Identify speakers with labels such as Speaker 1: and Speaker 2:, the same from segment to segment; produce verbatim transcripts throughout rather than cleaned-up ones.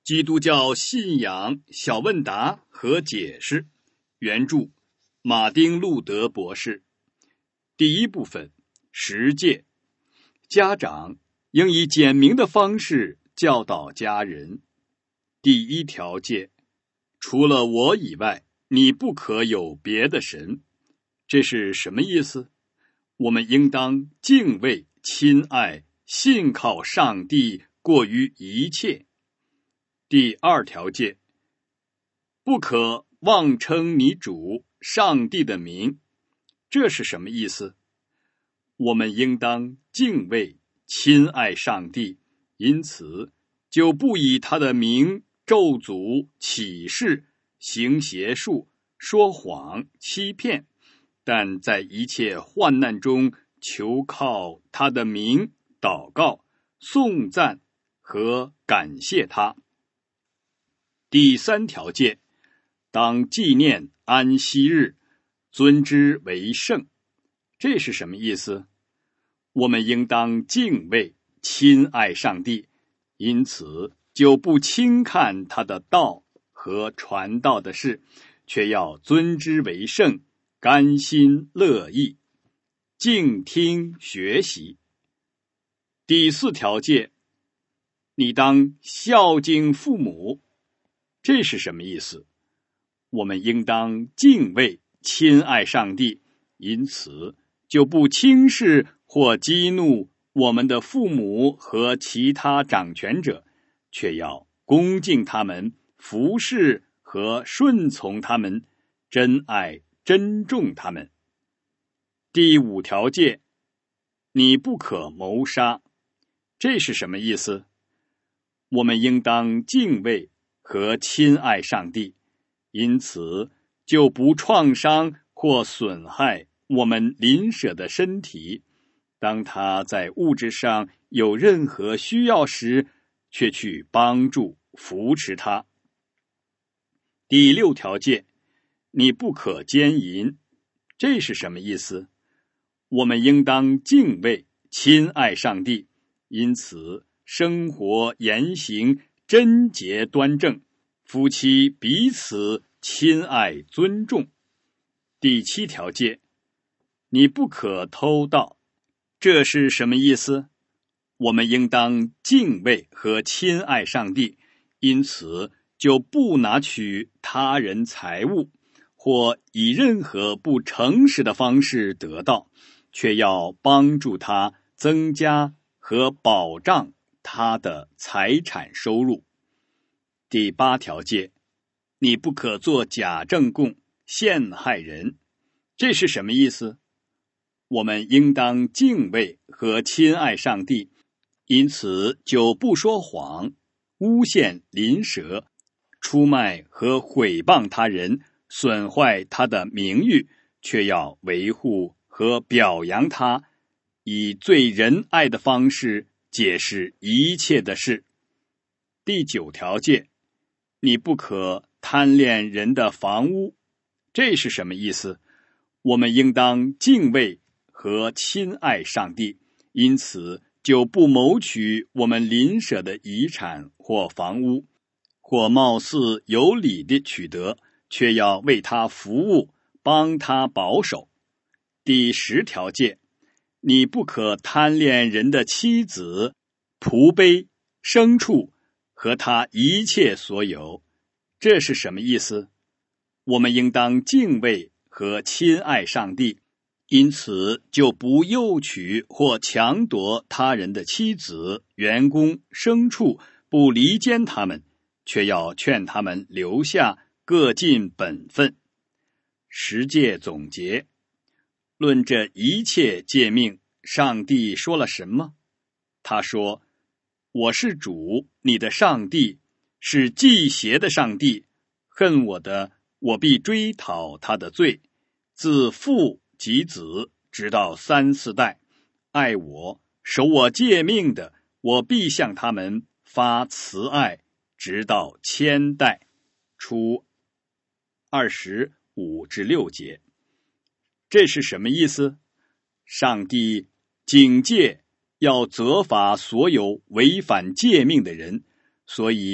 Speaker 1: 基督教信仰小问答和解释，原著马丁·路德博士。第一部分，十诫。家长应以简明的方式教导家人。第一条诫，除了我以外，你不可有别的神。这是什么意思？我们应当敬畏、亲爱、信靠上帝过于一切。第二条诫，不可妄称你主上帝的名。这是什么意思？我们应当敬畏、亲爱上帝，因此就不以他的名咒诅、起誓、行邪术、说谎、欺骗，但在一切患难中求靠他的名祷告、颂赞和感谢他。第三条诫，当纪念安息日，尊之为圣。这是什么意思？我们应当敬畏、亲爱上帝，因此就不轻看他的道和传道的事，却要尊之为圣，甘心乐意，静听学习。第四条诫，你当孝敬父母。这是什么意思？我们应当敬畏、亲爱上帝，因此就不轻视或激怒我们的父母和其他掌权者，却要恭敬他们，服侍和顺从他们，珍爱、珍重他们。第五条诫，你不可谋杀。这是什么意思？我们应当敬畏和亲爱上帝，因此就不创伤或损害我们邻舍的身体，当他在物质上有任何需要时，却去帮助扶持他。第六条诫，你不可奸淫。这是什么意思？我们应当敬畏、亲爱上帝，因此生活言行贞洁端正，夫妻彼此亲爱尊重。第七条诫，你不可偷盗。这是什么意思？我们应当敬畏和亲爱上帝，因此就不拿取他人财物，或以任何不诚实的方式得到，却要帮助他增加和保障他的财产收入。第八条诫，你不可作假证供，陷害人。这是什么意思？我们应当敬畏和亲爱上帝，因此就不说谎，诬陷邻舍，出卖和毁谤他人，损坏他的名誉，却要维护和表扬他，以最仁爱的方式解释一切的事。第九条诫，你不可贪恋人的房屋。这是什么意思？我们应当敬畏和亲爱上帝，因此就不谋取我们邻舍的遗产或房屋，或貌似有理的取得，却要为他服务，帮他保守。第十条诫，你不可贪恋人的妻子、仆婢、牲畜和他一切所有。这是什么意思？我们应当敬畏和亲爱上帝，因此就不诱取或强夺他人的妻子、员工、牲畜，不离间他们，却要劝他们留下，各尽本分。十诫总结，论这一切诫命，上帝说了什么？他说，我是主，你的上帝，是忌邪的上帝，恨我的，我必追讨他的罪，自父及子，直到三四代。爱我、守我诫命的，我必向他们发慈爱，直到千代。出二十五至六节。这是什么意思？上帝警戒要责罚所有违反诫命的人，所以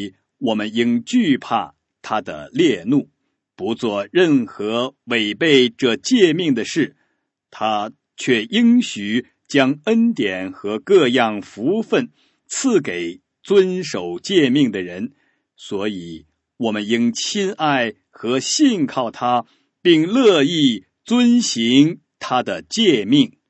Speaker 1: 我们应惧怕他的烈怒，不做任何违背这诫命的事，他却应许将恩典和各样福分赐给遵守诫命的人，所以我们应亲爱和信靠他，并乐意遵行他的诫命。